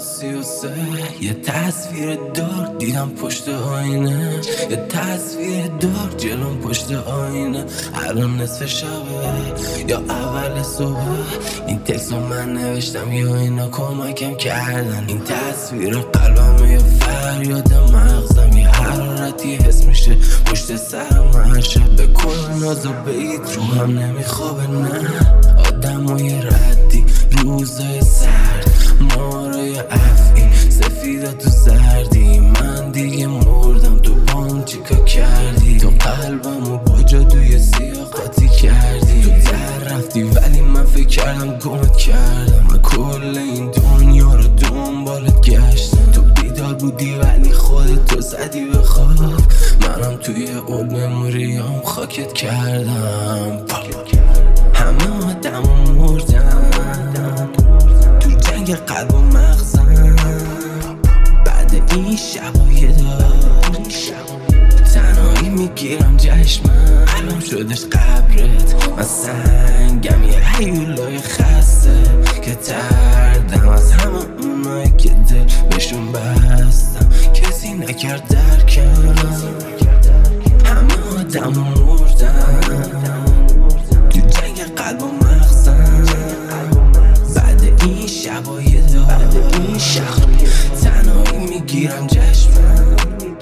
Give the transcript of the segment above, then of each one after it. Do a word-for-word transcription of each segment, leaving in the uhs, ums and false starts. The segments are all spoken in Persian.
سی و سه یه تصویر دار دیدم پشت آینه، یه تصویر دار جلوم پشت آینه. الان نصف شبه یا اول صبح، این تکس رو من نوشتم یا اینا کمکم کردن. این تصویر قلبم یا فریاد مغزم، یه حرارتی حس میشه پشت سرم هر شب. به کل ناز و بیت رو هم نمیخوابه نه، آدمای ردی روزای سرد، مارای افعی سفیده تو زردی. من دیگه مردم تو بام چیکا کردی، تو قلبمو با جادوی سیاه قاطی کردی. تو در رفتی ولی من فکر کردم گمت کردم. من کل این دنیا رو دنبالت گشتم، تو بیدار بودی ولی خودت تو زدی به خواب. منم توی اولد مموریام خاکت کردم. همه آدمو مردن تو جنگ قلب و مغزم. بعد این شبای دار تنهایی میگیرم جشمم. الان شدش قبرت، من سنگم یه حیولای خسته که تردم از همه اونایی که دل بهشون بستم. کسی نکرد درکم، همه آدمو مردن تو جنگ قلب و مغزم. بعد این شبای دار، بعد این شب تنهایی میگیرم جشمم.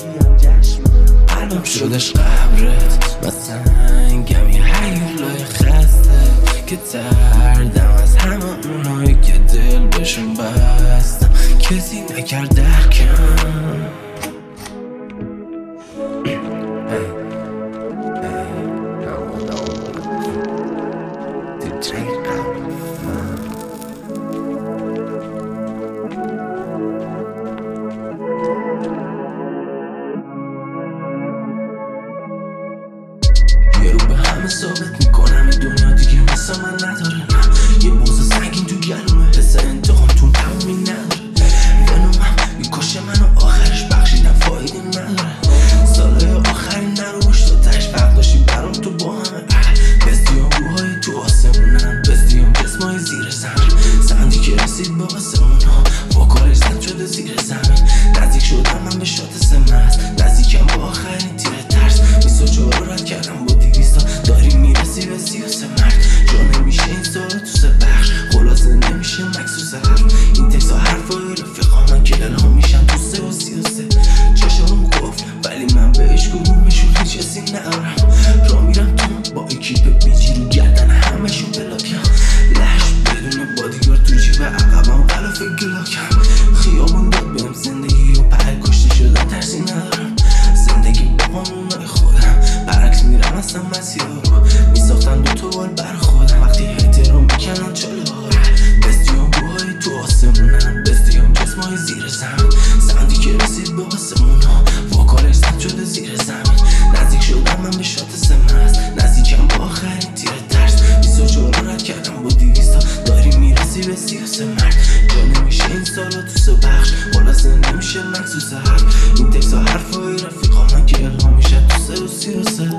الان شدش قبرت، من سنگم یه حیولای خسته که تردم از همه اونایی که دل بهشون بستم. کسی نکرد درکم. یه رو به همه ثابت میکنم این دنیا دیگه مثل من نداره. یه بوز سنگین تو گلومه، حس انتقام تو تمومی نداره. ونومم میکشه منو آخرش بخشیدم فایده نداره. سالای آخرین نروش تو تش فرق داشتی برام تو با همه. بستیام روهای تو آسمونن، بستیام جسمای زیر زمین. سندی که رسید با آسمونا واکارش زد شده زیر زمین. نزدیک شدم من به شات سمست، نزدیکم با آخرین تیر ترس. بیست و چهار رو رد کردم با دیویستا، داری میرسی به سی و سه مرد. جا نمیشه این سال تو سه بخش، خلاصه نمیشه مکسوس حرف. این تکس ها حرفای رفیقامن که الهام میشن تو سه و سی و سه. چشم گفت ولی من بهش کدومشون هیچ حسی ندارم. را میرم تو با اکیپ بیجی رو گردن همشون بلاکم. لش بدون بادیگار تو جیب عقبم غلاف گلاکم. خیابون داد بهم زندگی و پر کشته شدم ترسی ندارم. زندگی با قانونای خودم برعکس میرم اصلا مسیر رو میساختن دو تا بال بر خودم. وقتی احترام میکنن چاله ها، بستیام روهای تو آسمونن، بستیام جسمای زیر زمین. سندی که رسید به آسمونا واکارش زد شده زیر زمین. نزدیک شدم من به شات سمست، نزدیکم با آخرین تیر ترس. بیست و چهار رو رد کردم با دیویستا، داری میرسی به سی و سه مرد. جا نمیشه این سالا تو سه بخش، خلاصه نمیشه مکسوس حرف. این تکس ها حرفای رفیقامن که الهام میشه تو سه و سی و سه.